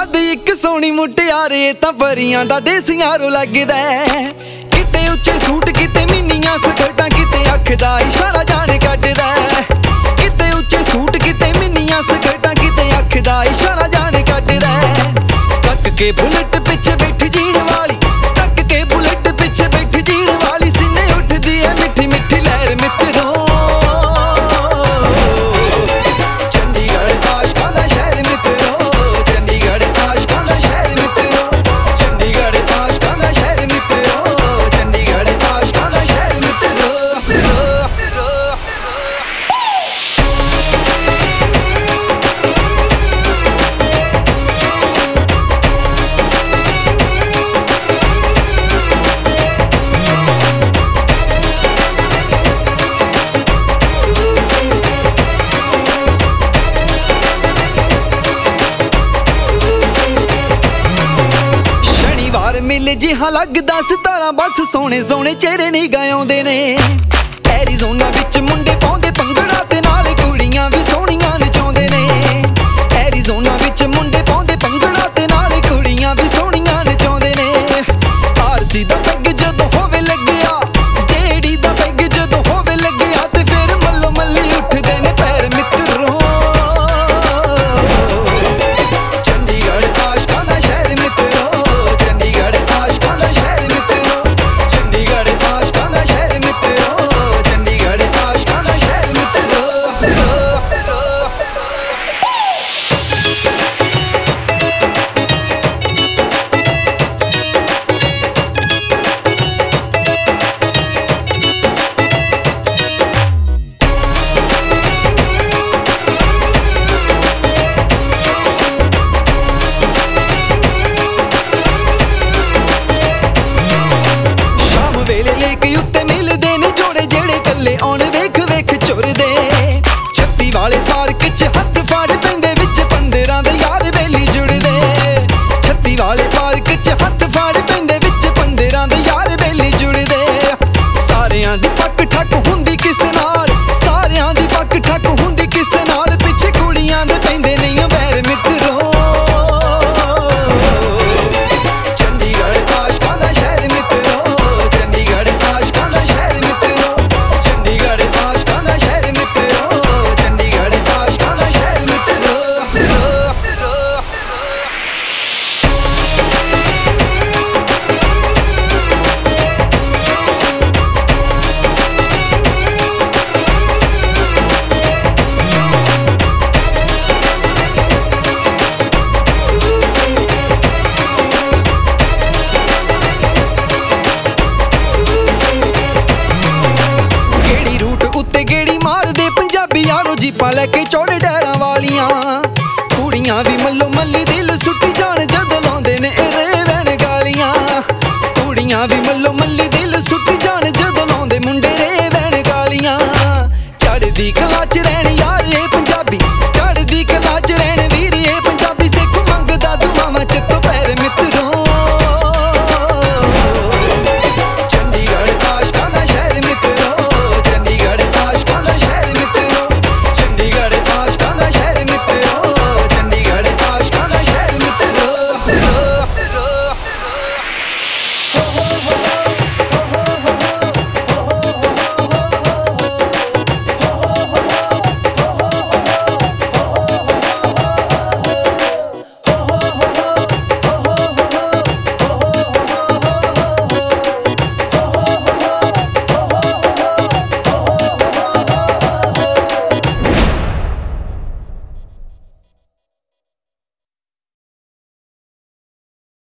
ਵੱਧ ਇੱਕ ਸੋਹਣੀ ਮੁਟਿਆਰੇ ਤਾਂ ਪਰੀਆਂ ਦਾ ਦੇਸੀਆਂ ਲੱਗਦਾ। ਕਿਤੇ ਉੱਚੇ ਸੂਟ ਕਿਤੇ ਮਿੰਨੀਆਂ ਸਕਰਟਾਂ ਕਿਤੇ ਅੱਖ ਦਾ ਇਸ਼ਾਰਾ ਜਾਣ ਕੱਢਦਾ। ਕਿਤੇ ਉੱਚੇ ਸੂਟ ਕਿਤੇ ਮਿੰਨੀਆਂ ਸਕਰਟਾਂ ਕਿਤੇ ਅੱਖ ਦਾ ਇਸ਼ਾਰਾ ਜਾਣ ਕੱਢਦਾ। ਤੱਕ ਕੇ ਬੁਲਟ ਪਿੱਛੇ ਬੈਠੀ ਜੀਣ ਵਾਲੀ, ਤੱਕ ਕੇ ਬੁਲਟ ਪਿੱਛੇ ਬੈਠੀ ਜੀਣ ਵਾਲੀ, ਸੀਨੇ ਉੱਠਦੀ ਐ ਮਿੱਠੀ ਮਿੱਠੀ ਲਹਿਰ ਮਿੱਤਰੋ। ਮੇਲੇ ਜਿਹਾ ਲੱਗਦਾ ਸਿਤਾਰਾ ਬਸ ਸੋਹਣੇ ਸੋਹਣੇ ਚਿਹਰੇ ਨਹੀਂ ਗਾਉਂਦੇ ਨੇ। ਐਰੀਜ਼ੋਨਾ ਵਿੱਚ ਮੁੰਡੇ ਪਾਉਂਦੇ ਭੰਗੜਾ ਤੇ ਨਾਲ ਕੁੜੀਆਂ ਵੀ ਸੋਹਣੀਆਂ ਨਚਾਉਂਦੇ ਨੇ। ਐਰੀਜ਼ੋਨਾ ਵਿੱਚ ਮੁੰਡੇ ਪਾਉਂਦੇ ਭੰਗੜਾ ਤੇ ਨਾਲ ਕੁੜੀਆਂ ਵੀ ਸੋਹਣੀਆਂ ਨਚਾਉਂਦੇ ਨੇ। ਆਰਸੀ ਦਾ ਪੈਗ ਜਦੋਂ ਹੋਵੇ ਲੱਗਿਆ, ਜਿਹੜੀ ਦਾ ਪੈਗ ਜਦੋਂ ਹੋਵੇ ਲੱਗਿਆ, ਤੇ ਫਿਰ ਮੱਲੋ ਮੱਲੀ ਉੱਠਦੇ ਨੇ ਪੈਰ ਮਿੱਤਰੋ। ਚੰਡੀਗੜ੍ਹ ਆਸ਼ਕਾਂ ਦਾ ਸ਼ਹਿਰ ਮਿੱਤਰੋ, ਵੇਲੇ ਲੇਕ ਉੱਤੇ ਮਿਲਦੇ ਨੇ ਜੋੜੇ ਜਿਹੜੇ ਕੱਲੇ ਆਉਣ ਵੇਖ ਵੇਖ ਚੁਰਦੇ। 36 ਵਾਲੇ ਪਾਰਕ 'ਚ ਹੱਥ ਫੜ ਪੈਂਦੇ ਵਿੱਚ 15 ਦੇ ਯਾਰ ਬੇਲੀ ਜੁੜਦੇ। 36 ਵਾਲੇ ਪਾਰਕ 'ਚ ਹੱਥ ਫੜ ਪੈਂਦੇ ਵਿੱਚ 15 ਦੇ ਯਾਰ ਬੇਲੀ ਜੁੜਦੇ। ਸਾਰਿਆਂ ਦੀ ਪੱਕ ਠੱਕ ਹੁੰਦੀ ਕਿਸ ਨਾਲ, ਸਾਰਿਆਂ ਦੀ ਪੱਕ ਠੱਕ ਹੁੰਦੀ ਕਿਸ ਨਾਲ, ਪਿੱਛੇ ਕੁੜੀਆਂ ਦੇ ਪੈਂਦੇ ਨਹੀਂ ਵੈਰ ਮਿੱਤਰੋ। ਗੇੜੀ ਮਾਰਦੇ ਪੰਜਾਬੀ ਯਾਰੋ ਜੀਪਾਂ ਲੈ ਕੇ ਚੌੜੇ ਡੈਰਾਂ ਵਾਲੀਆਂ। ਕੁੜੀਆਂ ਵੀ ਮੱਲੋ ਮੱਲੀ ਦਿਲ ਸੁੱਟੀ ਜਾਣ ਜਦੋਂ ਲਾਉਂਦੇ ਨੇ ਇਹਦੇ ਵੈਣ ਗਾਲੀਆਂ। ਕੁੜੀਆਂ ਵੀ ਮੱਲੋ ਮੱਲੀ ਦਿਲ ਸੁੱਟੀ ਜਾਣ ਜਦੋਂ ਲਾਉਂਦੇ ਮੁੰਡੇ ਰੇ ਵੈਣ ਗਾਲੀਆਂ। ਚੜ੍ਹਦੀ ਕਲਾ 'ਚ ਰਹਿਣ ਯਾਰ